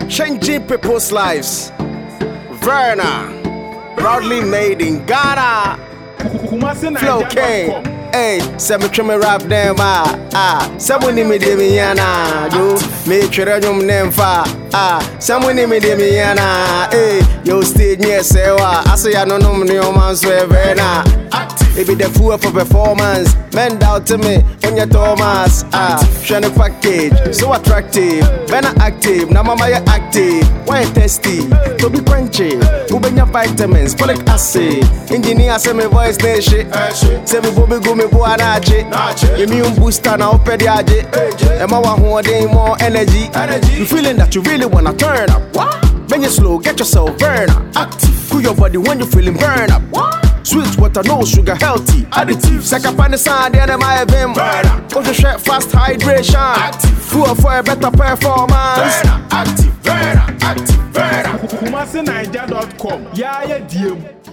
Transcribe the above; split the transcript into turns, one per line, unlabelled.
changing people's lives. Verna, proudly made in Ghana. Flow King, hey, some trim rap them someone need me demiana, do me children name fa someone need me demiana, hey, yo stage near sewa, I say I don't know no man's Verna. It be the fool for performance. Men doubt to me when you Thomas. Shiny package, so attractive. Better active, now mama you active. Why testy? To be crunchy. Who bring your vitamins, folic acid. Engineer say me voice they shit. Say me boy go me boy anache. Immune booster now pediaje. And my one day more energy. You feeling that you really wanna turn up? What? When you slow, get yourself burn up. Active. Cool your body when you feeling burn up. What? Sweet water, no sugar, healthy. Additives. Second pan the sand, then I have him. Ocean shirt, fast hydration. Active. Fuel for a better performance.
Active. Kumasi Naija.com. Yeah, yeah, dear.